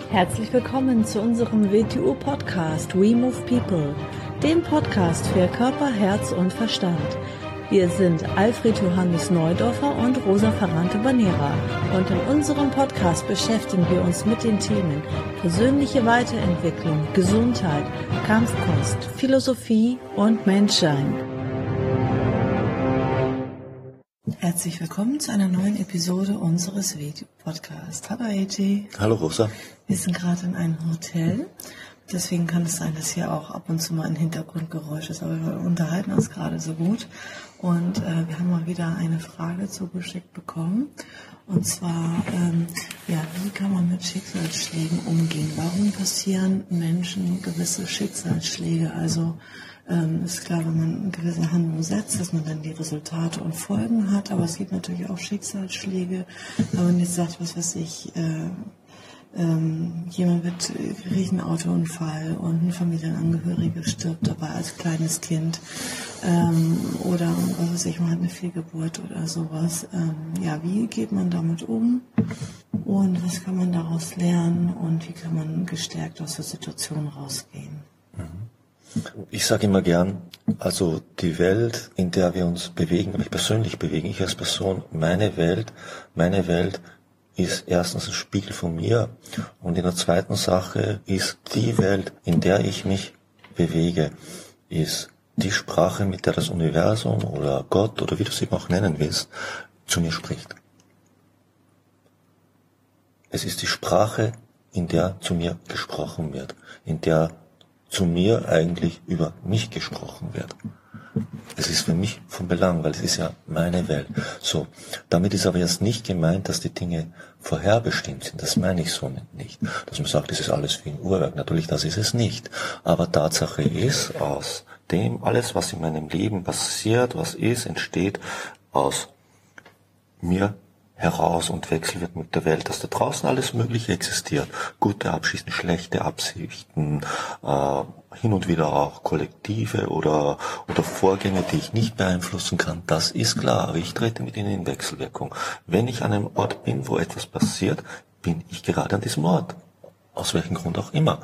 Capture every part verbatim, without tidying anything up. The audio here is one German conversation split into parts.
Herzlich willkommen zu unserem W T U-Podcast We Move People, dem Podcast für Körper, Herz und Verstand. Wir sind Alfred Johannes Neudorfer und Rosa Ferrante-Banera und in unserem Podcast beschäftigen wir uns mit den Themen persönliche Weiterentwicklung, Gesundheit, Kampfkunst, Philosophie und Menschsein. Herzlich willkommen zu einer neuen Episode unseres W T U-Podcasts. Hallo A J. Hallo Rosa. Wir sind gerade in einem Hotel. Deswegen kann es sein, dass hier auch ab und zu mal ein Hintergrundgeräusch ist. Aber wir unterhalten uns gerade so gut. Und äh, wir haben mal wieder eine Frage zugeschickt bekommen. Und zwar, ähm, ja, wie kann man mit Schicksalsschlägen umgehen? Warum passieren Menschen gewisse Schicksalsschläge? Also ähm, ist klar, wenn man eine gewisse Handlung setzt, dass man dann die Resultate und Folgen hat. Aber es gibt natürlich auch Schicksalsschläge. Wenn man jetzt sagt, was weiß ich, äh, Ähm, jemand wird, kriegt einen Autounfall und ein Familienangehöriger stirbt dabei als kleines Kind ähm, oder was weiß ich, man hat eine Fehlgeburt oder sowas. Ähm, ja, wie geht man damit um und was kann man daraus lernen und wie kann man gestärkt aus der Situation rausgehen? Ich sage immer gern, also die Welt, in der wir uns bewegen, aber ich persönlich bewegen, ich als Person, meine Welt, meine Welt ist erstens ein Spiegel von mir und in der zweiten Sache ist die Welt, in der ich mich bewege, ist die Sprache, mit der das Universum oder Gott oder wie du es eben auch nennen willst, zu mir spricht. Es ist die Sprache, in der zu mir gesprochen wird, in der zu mir eigentlich über mich gesprochen wird. Es ist für mich von Belang, weil es ist ja meine Welt. So, damit ist aber jetzt nicht gemeint, dass die Dinge vorherbestimmt sind. Das meine ich so nicht. Dass man sagt, das ist alles wie ein Uhrwerk. Natürlich, das ist es nicht. Aber Tatsache ist, aus dem alles, was in meinem Leben passiert, was ist, entsteht aus mir heraus und Wechsel wird mit der Welt, dass da draußen alles Mögliche existiert. Gute Absichten, schlechte Absichten, äh, hin und wieder auch Kollektive oder oder Vorgänge, die ich nicht beeinflussen kann. Das ist klar, aber ich trete mit ihnen in Wechselwirkung. Wenn ich an einem Ort bin, wo etwas passiert, bin ich gerade an diesem Ort. Aus welchem Grund auch immer.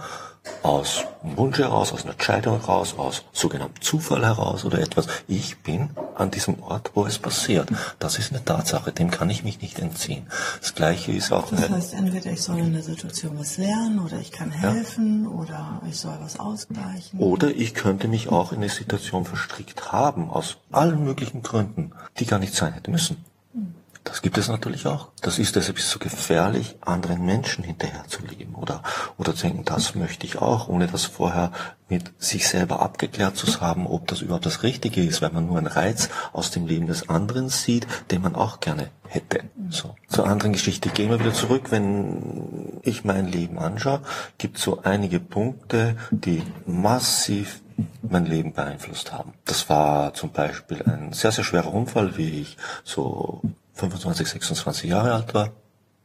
Aus Wunsch heraus, aus einer Entscheidung heraus, aus sogenanntem Zufall heraus oder etwas. Ich bin an diesem Ort, wo es passiert. Das ist eine Tatsache, dem kann ich mich nicht entziehen. Das Gleiche ist auch... Das heißt, entweder ich soll in der Situation was lernen oder ich kann helfen ja. oder ich soll was ausgleichen. Oder ich könnte mich auch in eine Situation verstrickt haben, aus allen möglichen Gründen, die gar nicht sein hätte müssen. Das gibt es natürlich auch. Das ist deshalb so gefährlich, anderen Menschen hinterher zu leben oder oder zu denken, das möchte ich auch, ohne das vorher mit sich selber abgeklärt zu haben, ob das überhaupt das Richtige ist, weil man nur einen Reiz aus dem Leben des anderen sieht, den man auch gerne hätte. So. Zur anderen Geschichte gehen wir wieder zurück. Wenn ich mein Leben anschaue, gibt es so einige Punkte, die massiv mein Leben beeinflusst haben. Das war zum Beispiel ein sehr, sehr schwerer Unfall, wie ich so fünfundzwanzig, sechsundzwanzig Jahre alt war,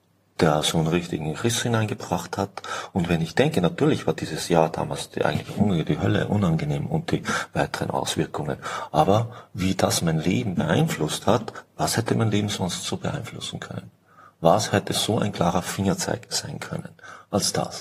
der so einen richtigen Riss hineingebracht hat. Und wenn ich denke, natürlich war dieses Jahr damals die, eigentlich die Hölle unangenehm und die weiteren Auswirkungen. Aber wie das mein Leben beeinflusst hat, was hätte mein Leben sonst so beeinflussen können? Was hätte so ein klarer Fingerzeig sein können als das?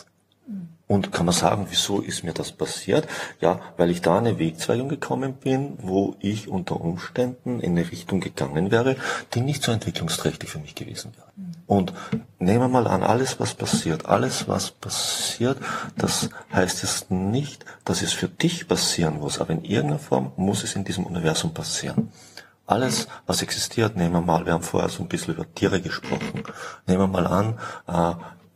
Und kann man sagen, wieso ist mir das passiert? Ja, weil ich da eine Wegzweigung gekommen bin, wo ich unter Umständen in eine Richtung gegangen wäre, die nicht so entwicklungsträchtig für mich gewesen wäre. Und nehmen wir mal an, alles was passiert, alles was passiert, das heißt jetzt nicht, dass es für dich passieren muss, aber in irgendeiner Form muss es in diesem Universum passieren. Alles, was existiert, nehmen wir mal, wir haben vorher so ein bisschen über Tiere gesprochen, nehmen wir mal an, äh,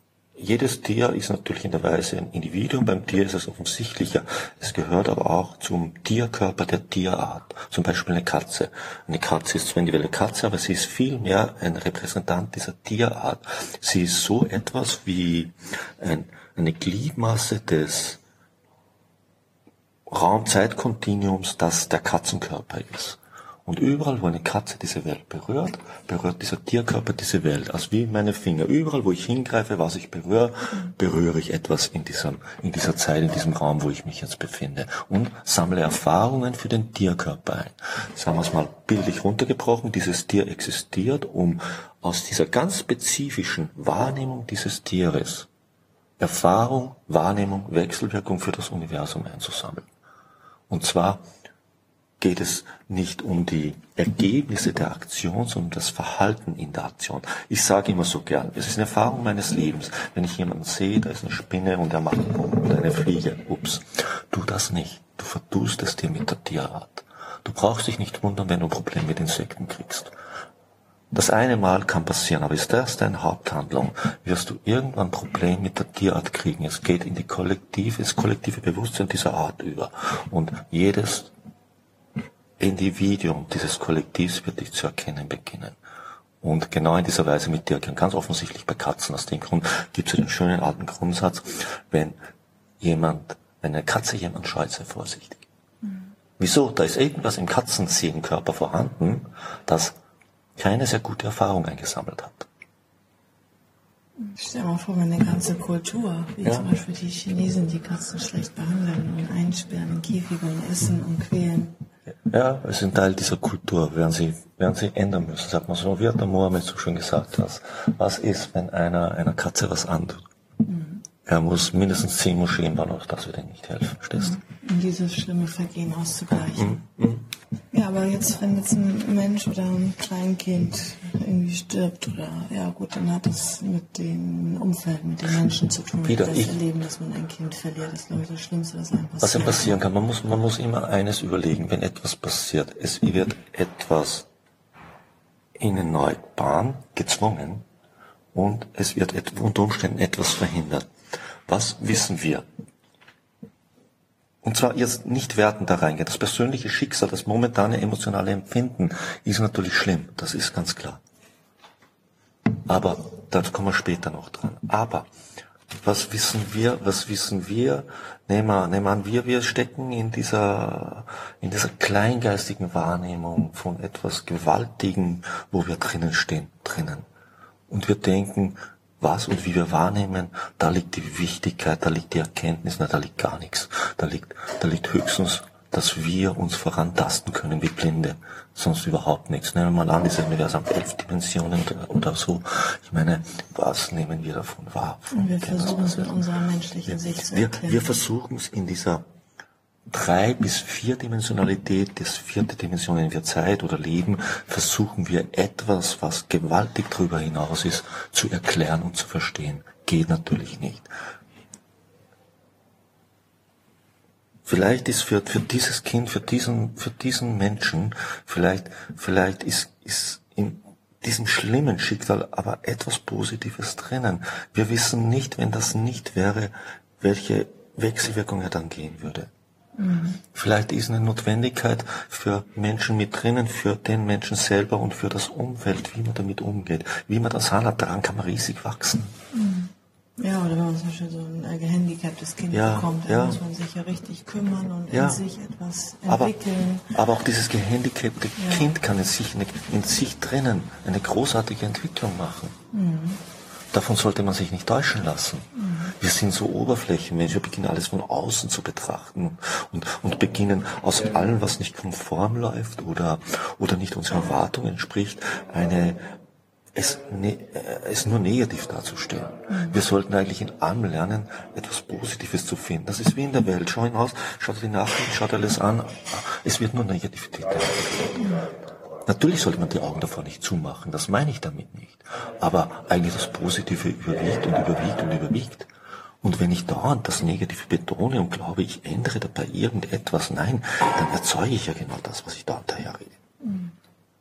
jedes Tier ist natürlich in der Weise ein Individuum, beim Tier ist es offensichtlicher. Es gehört aber auch zum Tierkörper der Tierart. Zum Beispiel eine Katze. Eine Katze ist zwar individuelle Katze, aber sie ist vielmehr ein Repräsentant dieser Tierart. Sie ist so etwas wie ein, eine Gliedmaße des Raum-Zeit-Kontinuums, das der Katzenkörper ist. Und überall, wo eine Katze diese Welt berührt, berührt dieser Tierkörper diese Welt. Also wie meine Finger. Überall, wo ich hingreife, was ich berühre, berühre ich etwas in diesem, in dieser Zeit, in diesem Raum, wo ich mich jetzt befinde. Und sammle Erfahrungen für den Tierkörper ein. Sagen wir es mal bildlich runtergebrochen. Dieses Tier existiert, um aus dieser ganz spezifischen Wahrnehmung dieses Tieres Erfahrung, Wahrnehmung, Wechselwirkung für das Universum einzusammeln. Und zwar geht es nicht um die Ergebnisse der Aktion, sondern das Verhalten in der Aktion. Ich sage immer so gern, es ist eine Erfahrung meines Lebens. Wenn ich jemanden sehe, da ist eine Spinne und er macht oder eine Fliege, ups, tu das nicht. Du verdust es dir mit der Tierart. Du brauchst dich nicht wundern, wenn du ein Problem mit Insekten kriegst. Das eine Mal kann passieren, aber ist das deine Haupthandlung, wirst du irgendwann ein Problem mit der Tierart kriegen. Es geht in die kollektive, das kollektive Bewusstsein dieser Art über. Und jedes Individuum dieses Kollektivs wird dich zu erkennen beginnen. Und genau in dieser Weise mit dir, ganz offensichtlich bei Katzen. Aus dem Grund gibt es den schönen alten Grundsatz, wenn jemand, wenn eine Katze jemand scheut, sei vorsichtig. Mhm. Wieso? Da ist irgendwas im Katzenseelenkörper vorhanden, das keine sehr gute Erfahrung eingesammelt hat. Stell dir mal vor, wenn eine ganze Kultur, wie ja. zum Beispiel die Chinesen, die Katzen schlecht behandeln und einsperren in Käfige und essen und quälen. Ja, es ist ein Teil dieser Kultur, werden sie, werden sie ändern müssen. Sagt man so, wie hat der Mohammed so schön gesagt, was, was ist, wenn einer, einer Katze was antut? Mhm. Er muss mindestens zehn Moscheen bauen, auch das wird ihm nicht helfen, verstehst du? Um dieses schlimme Vergehen auszugleichen. Mhm. Mhm. Ja, aber jetzt, wenn jetzt ein Mensch oder ein Kleinkind irgendwie stirbt oder, ja gut, dann hat das mit dem Umfeld, mit den Menschen zu tun. Wieder das ich. Erleben, dass man ein Kind verliert, das ist, glaube ich, das Schlimmste, was einem passiert. Was denn passieren kann, man muss, man muss immer eines überlegen, wenn etwas passiert. Es wird etwas in eine neue Bahn gezwungen und es wird unter Umständen etwas verhindert. Was wissen wir? Und zwar jetzt nicht wertend da reingehen. Das persönliche Schicksal, das momentane emotionale Empfinden ist natürlich schlimm. Das ist ganz klar. Aber, da kommen wir später noch dran. Aber, was wissen wir, was wissen wir? Nehmen wir, nehmen wir an, wir, wir stecken in dieser, in dieser kleingeistigen Wahrnehmung von etwas Gewaltigem, wo wir drinnen stehen, drinnen. Und wir denken, was und wie wir wahrnehmen, da liegt die Wichtigkeit, da liegt die Erkenntnis, na, da liegt gar nichts. Da liegt, da liegt höchstens, dass wir uns vorantasten können wie Blinde, sonst überhaupt nichts. Nehmen wir mal an, diese Universum elf Dimensionen oder, oder so. Ich meine, was nehmen wir davon wahr? Und wir versuchen es mit unserer menschlichen Sicht zu erklären. Wir, wir versuchen es in dieser drei bis vier Dimensionalität, das vierte Dimension, in wir Zeit oder Leben, versuchen wir etwas, was gewaltig darüber hinaus ist, zu erklären und zu verstehen. Geht natürlich nicht. Vielleicht ist für, für dieses Kind, für diesen, für diesen Menschen, vielleicht, vielleicht ist, ist in diesem schlimmen Schicksal aber etwas Positives drinnen. Wir wissen nicht, wenn das nicht wäre, welche Wechselwirkung er dann gehen würde. Mhm. Vielleicht ist eine Notwendigkeit für Menschen mit drinnen, für den Menschen selber und für das Umfeld, wie man damit umgeht. Wie man das handelt, daran kann man riesig wachsen. Mhm. Ja, oder wenn man zum Beispiel so ein gehandicaptes Kind ja, bekommt, dann ja. muss man sich ja richtig kümmern und ja. in sich etwas entwickeln. Aber, aber auch dieses gehandicapte ja. Kind kann in sich, eine, in sich drinnen eine großartige Entwicklung machen. Mhm. Davon sollte man sich nicht täuschen lassen. Mhm. Wir sind so Oberflächenmenschen, wir beginnen alles von außen zu betrachten und, und beginnen aus allem, was nicht konform läuft oder, oder nicht unseren Erwartungen entspricht, eine, es, ne, es nur negativ darzustellen. Mhm. Wir sollten eigentlich in allem lernen, etwas Positives zu finden. Das ist wie in der Welt. Schau hinaus, schau dir die Nachrichten, schau dir alles an. Es wird nur Negativität dargestellt. Mhm. Natürlich sollte man die Augen davor nicht zumachen, das meine ich damit nicht. Aber eigentlich das Positive überwiegt und überwiegt und überwiegt. Und wenn ich dauernd das Negative betone und glaube, ich ändere dabei irgendetwas, nein, dann erzeuge ich ja genau das, was ich dauernd daherrede. Mhm.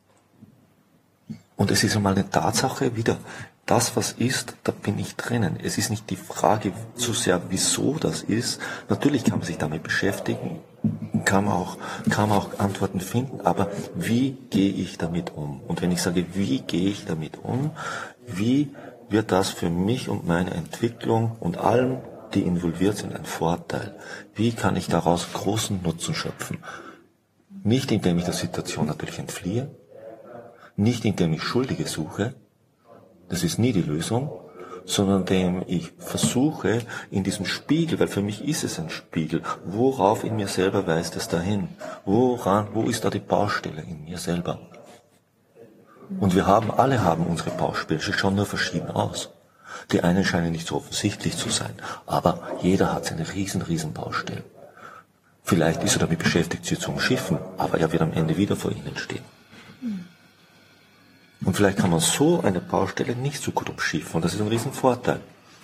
Und es ist einmal eine Tatsache, wieder, das, was ist, da bin ich drinnen. Es ist nicht die Frage so sehr, wieso das ist. Natürlich kann man sich damit beschäftigen, kann man auch, kann man auch Antworten finden, aber wie gehe ich damit um? Und wenn ich sage, wie gehe ich damit um, wie wird das für mich und meine Entwicklung und allem, die involviert sind, ein Vorteil? Wie kann ich daraus großen Nutzen schöpfen? Nicht indem ich der Situation natürlich entfliehe, nicht indem ich Schuldige suche, das ist nie die Lösung, sondern indem ich versuche, in diesem Spiegel, weil für mich ist es ein Spiegel, worauf in mir selber weist es dahin? Woran, wo ist da die Baustelle in mir selber? Und wir haben, alle haben unsere Baustelle, sie schauen nur verschieden aus. Die einen scheinen nicht so offensichtlich zu sein, aber jeder hat seine riesen, riesen Baustellen. Vielleicht ist er damit beschäftigt, sie zu umschiffen, aber er wird am Ende wieder vor ihnen stehen. Und vielleicht kann man so eine Baustelle nicht so gut umschiffen, und das ist ein riesen Vorteil.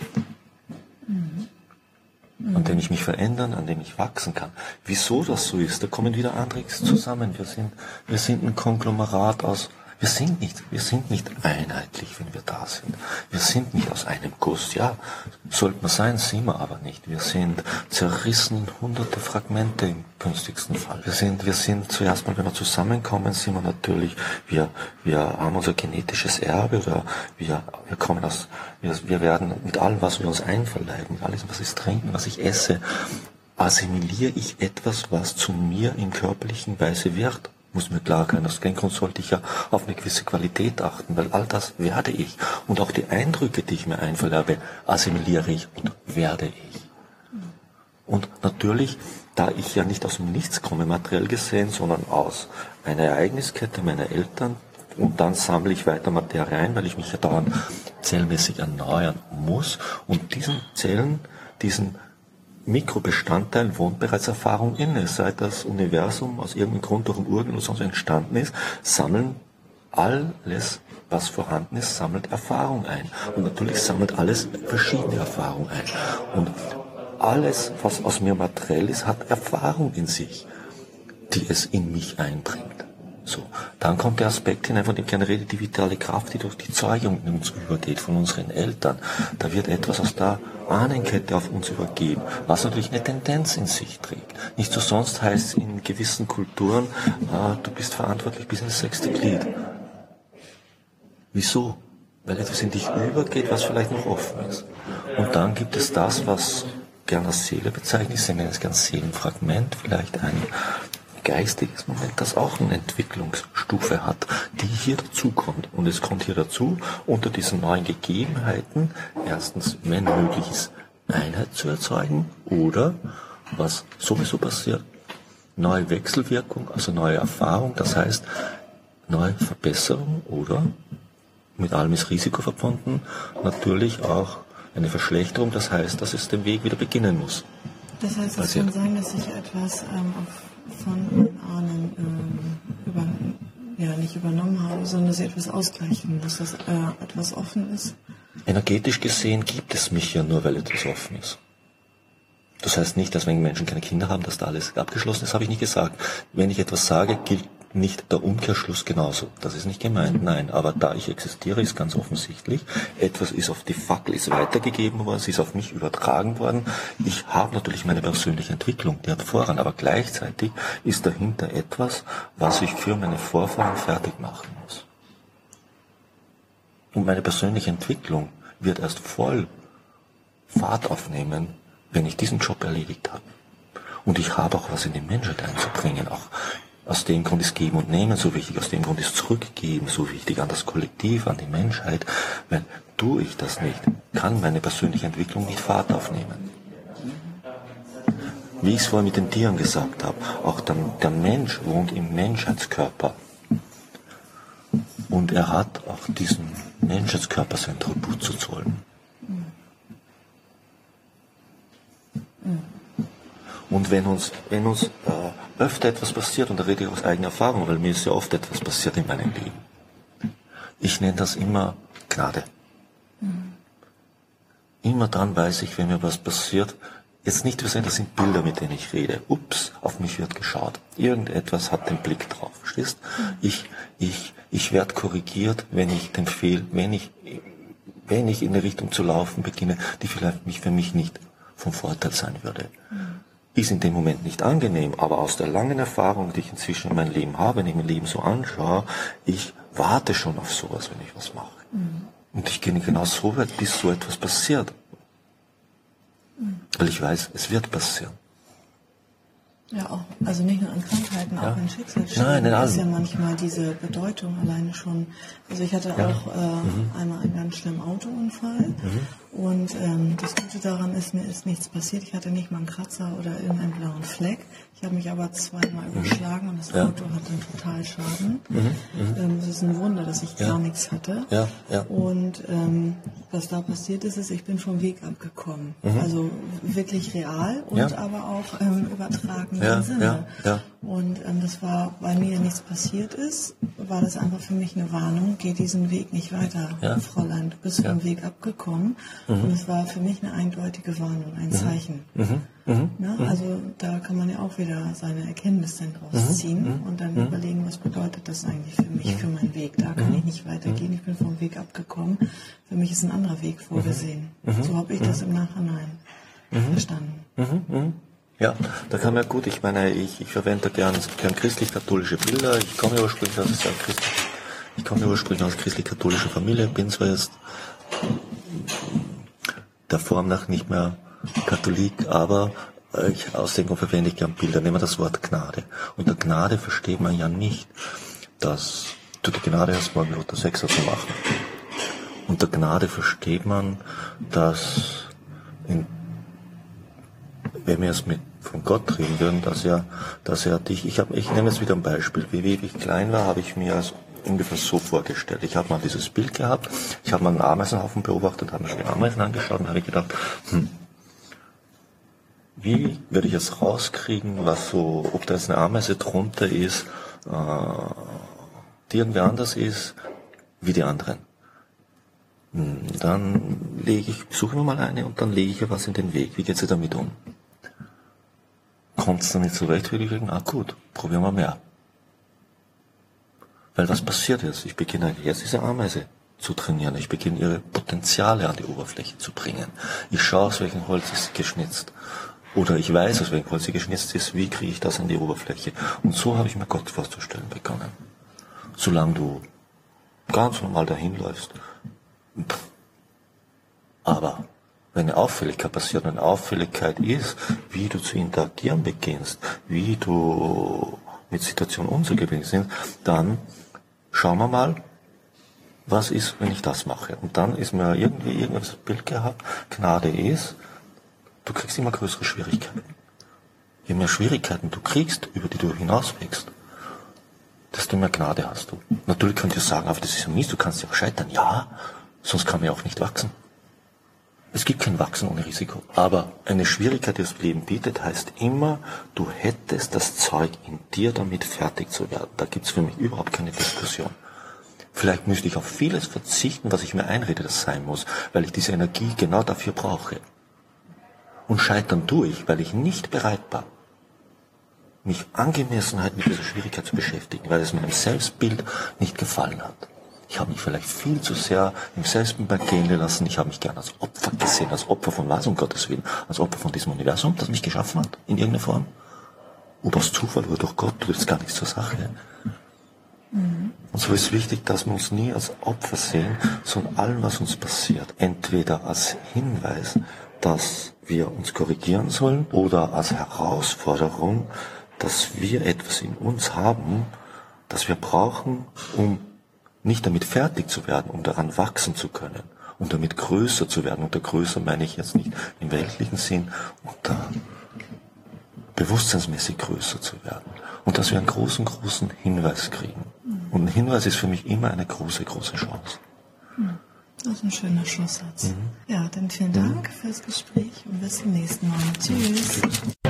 An dem ich mich verändern, an dem ich wachsen kann. Wieso das so ist, da kommen wieder andere zusammen. Wir sind, wir sind ein Konglomerat aus, wir sind nicht, wir sind nicht einheitlich, wenn wir da sind. Wir sind nicht aus einem Guss. Ja, sollten wir sein, sind wir aber nicht. Wir sind zerrissen in hunderte Fragmente im günstigsten Fall. Wir sind, wir sind zuerst mal, wenn wir zusammenkommen, sind wir natürlich, wir, wir haben unser genetisches Erbe, oder wir, wir kommen aus, wir, wir werden mit allem, was wir uns einverleiben, mit allem, was ich trinke, was ich esse, assimiliere ich etwas, was zu mir in körperlichen Weise wird. Muss mir klar sein, aus dem Grund sollte ich ja auf eine gewisse Qualität achten, weil all das werde ich. Und auch die Eindrücke, die ich mir einverleibe, assimiliere ich und werde ich. Und natürlich, da ich ja nicht aus dem Nichts komme, materiell gesehen, sondern aus einer Ereigniskette meiner Eltern, und dann sammle ich weiter Materie ein, weil ich mich ja daran zellmäßig erneuern muss. Und diesen Zellen, diesen Mikrobestandteil wohnt bereits Erfahrung inne. Seit das Universum aus irgendeinem Grund durch den Urknall sonst entstanden ist, sammeln alles, was vorhanden ist, sammelt Erfahrung ein. Und natürlich sammelt alles verschiedene Erfahrungen ein. Und alles, was aus mir materiell ist, hat Erfahrung in sich, die es in mich einbringt. So, dann kommt der Aspekt hinein, von dem ich gerne rede, die vitale Kraft, die durch die Zeugung in uns übergeht, von unseren Eltern. Da wird etwas aus der Ahnenkette auf uns übergeben, was natürlich eine Tendenz in sich trägt. Nicht so sonst heißt es in gewissen Kulturen, äh, du bist verantwortlich bis ins sechste Glied. Wieso? Weil etwas in dich übergeht, was vielleicht noch offen ist. Und dann gibt es das, was gerne als Seele bezeichnet ist, ich nenne es gerne Seelenfragment, vielleicht ein geistiges Moment, das auch eine Entwicklungsstufe hat, die hier dazukommt. Und es kommt hier dazu, unter diesen neuen Gegebenheiten, erstens, wenn möglich ist, Einheit zu erzeugen, oder, was sowieso passiert, neue Wechselwirkung, also neue Erfahrung, das heißt, neue Verbesserung, oder, mit allem ist Risiko verbunden, natürlich auch eine Verschlechterung, das heißt, dass es den Weg wieder beginnen muss. Das heißt, es kann sein, dass sich etwas ähm, auf von Ahnen ähm, über, ja, nicht übernommen habe, sondern dass sie etwas ausgleichen muss, dass äh, etwas offen ist. Energetisch gesehen gibt es mich ja nur, weil etwas offen ist. Das heißt nicht, dass wenn Menschen keine Kinder haben, dass da alles abgeschlossen ist, habe ich nicht gesagt. Wenn ich etwas sage, gilt nicht der Umkehrschluss genauso. Das ist nicht gemeint, nein. Aber da ich existiere, ist ganz offensichtlich, etwas ist auf die Fackel, ist weitergegeben worden, es ist auf mich übertragen worden. Ich habe natürlich meine persönliche Entwicklung, die hat Vorrang, aber gleichzeitig ist dahinter etwas, was ich für meine Vorfahren fertig machen muss. Und meine persönliche Entwicklung wird erst voll Fahrt aufnehmen, wenn ich diesen Job erledigt habe. Und ich habe auch was in die Menschheit einzubringen, auch aus dem Grund ist Geben und Nehmen so wichtig, aus dem Grund ist Zurückgeben so wichtig an das Kollektiv, an die Menschheit. Weil tue ich das nicht, kann meine persönliche Entwicklung nicht Fahrt aufnehmen. Wie ich es vorhin mit den Tieren gesagt habe, auch der, der Mensch wohnt im Menschheitskörper. Und er hat auch diesen Menschheitskörper sein Tribut zu zollen. Und wenn uns, wenn uns äh, öfter etwas passiert, und da rede ich aus eigener Erfahrung, weil mir ist ja oft etwas passiert in meinem Leben. Ich nenne das immer Gnade. Mhm. Immer dann weiß ich, wenn mir was passiert, jetzt nicht wir sagen, das sind Bilder, mit denen ich rede. Ups, auf mich wird geschaut. Irgendetwas hat den Blick drauf. Verstehst? Mhm. Ich, ich, ich werde korrigiert, wenn ich den Fehl, wenn ich, wenn ich in eine Richtung zu laufen beginne, die vielleicht mich für mich nicht vom Vorteil sein würde. Mhm. Ist in dem Moment nicht angenehm, aber aus der langen Erfahrung, die ich inzwischen in meinem Leben habe, wenn ich mein Leben so anschaue, ich warte schon auf sowas, wenn ich was mache. Mhm. Und ich gehe genau so weit, bis so etwas passiert. Mhm. Weil ich weiß, es wird passieren. Ja, auch, also nicht nur an Krankheiten, ja. auch in Schicksalsschlägen. Nein, ist ja manchmal diese Bedeutung alleine schon. Also ich hatte ja. auch äh, mhm. einmal ein ganz schlimmen Autounfall. Mhm. Und ähm, das Gute daran ist, mir ist nichts passiert. Ich hatte nicht mal einen Kratzer oder irgendeinen blauen Fleck. Ich habe mich aber zweimal mhm. überschlagen und das ja. Auto hat einen Totalschaden. Mhm. Mhm. Ähm, es ist ein Wunder, dass ich ja. gar nichts hatte. Ja. Ja. Und ähm, was da passiert ist, ist, ich bin vom Weg abgekommen. Mhm. Also wirklich real und ja. aber auch ähm, übertragenen ja. Sinne. Ja. Ja. Und ähm, das war, weil mir nichts passiert ist, war das einfach für mich eine Warnung, geh diesen Weg nicht weiter, ja. Fräulein, du bist ja. vom Weg abgekommen. Mhm. Und es war für mich eine eindeutige Warnung, ein mhm. Zeichen. Mhm. Mhm. Ne? Mhm. Also da kann man ja auch wieder seine Erkenntnis dann draus ziehen mhm. und dann mhm. überlegen, was bedeutet das eigentlich für mich, mhm. für meinen Weg. Da kann mhm. ich nicht weitergehen, ich bin vom Weg abgekommen. Für mich ist ein anderer Weg vorgesehen. Mhm. So habe ich das im Nachhinein mhm. verstanden. Mhm. Mhm. Ja, da kann man ja gut, ich meine, ich, ich verwende gern, gern christlich-katholische Bilder. Ich komme ursprünglich aus einer christlich, ich komme ursprünglich aus christlich-katholischer Familie, bin zwar jetzt der Form nach nicht mehr Katholik, aber ich, aus dem Grund verwende ich gern Bilder. Nehmen wir das Wort Gnade. Unter Gnade versteht man ja nicht, dass du die Gnade hast, morgen Luther Sechser zu machen. Unter Gnade versteht man, dass in wenn wir es mit von Gott reden würden, dass er, dass er dich, ich habe, ich nehme jetzt wieder ein Beispiel, wie, wie ich klein war, habe ich mir als ungefähr so vorgestellt. Ich habe mal dieses Bild gehabt, ich habe mal einen Ameisenhaufen beobachtet, habe mir schon die Ameisen angeschaut und habe gedacht, hm, wie werde ich jetzt rauskriegen, was so, ob da jetzt eine Ameise drunter ist, äh, die irgendwie anders ist, wie die anderen. Hm, dann lege ich, suche mir mal eine und dann lege ich ihr was in den Weg. Wie geht sie damit um? Kommt es dann nicht zurecht, würde ich sagen, ah gut, probieren wir mehr. Weil was passiert jetzt? Ich beginne jetzt diese Ameise zu trainieren. Ich beginne ihre Potenziale an die Oberfläche zu bringen. Ich schaue, aus welchem Holz ist sie geschnitzt. Oder ich weiß, aus welchem Holz sie geschnitzt ist, wie kriege ich das an die Oberfläche. Und so habe ich mir Gott vorzustellen begonnen. Solange du ganz normal dahin läufst. Aber wenn eine Auffälligkeit passiert, und eine Auffälligkeit ist, wie du zu interagieren beginnst, wie du mit Situationen umzugehen sind, dann schauen wir mal, was ist, wenn ich das mache. Und dann ist mir irgendwie irgendwas Bild gehabt, Gnade ist, du kriegst immer größere Schwierigkeiten. Je mehr Schwierigkeiten du kriegst, über die du hinauswächst, desto mehr Gnade hast du. Natürlich könnt ihr sagen, aber das ist ja mies, du kannst ja auch scheitern. Ja, sonst kann man ja auch nicht wachsen. Es gibt kein Wachsen ohne Risiko. Aber eine Schwierigkeit, die das Leben bietet, heißt immer, du hättest das Zeug in dir, damit fertig zu werden. Da gibt es für mich überhaupt keine Diskussion. Vielleicht müsste ich auf vieles verzichten, was ich mir einrede, das sein muss, weil ich diese Energie genau dafür brauche. Und scheitern tue ich, weil ich nicht bereit war, mich Angemessenheit mit dieser Schwierigkeit zu beschäftigen, weil es meinem Selbstbild nicht gefallen hat. Ich habe mich vielleicht viel zu sehr im Selbstbild gehen gelassen. Ich habe mich gern als Opfer gesehen, als Opfer von was, um Gottes Willen, als Opfer von diesem Universum, das mich geschaffen hat, in irgendeiner Form. Ob aus Zufall oder durch Gott, tut jetzt gar nichts zur Sache. Mhm. Und so ist wichtig, dass wir uns nie als Opfer sehen, sondern allem, was uns passiert, entweder als Hinweis, dass wir uns korrigieren sollen, oder als Herausforderung, dass wir etwas in uns haben, das wir brauchen, um nicht damit fertig zu werden, um daran wachsen zu können, um damit größer zu werden. Unter größer meine ich jetzt nicht im weltlichen Sinn, unter bewusstseinsmäßig größer zu werden. Und dass wir einen großen, großen Hinweis kriegen. Und ein Hinweis ist für mich immer eine große, große Chance. Das ist ein schöner Schlusssatz. Mhm. Ja, dann vielen Dank mhm. fürs Gespräch und bis zum nächsten Mal. Tschüss. Tschüss.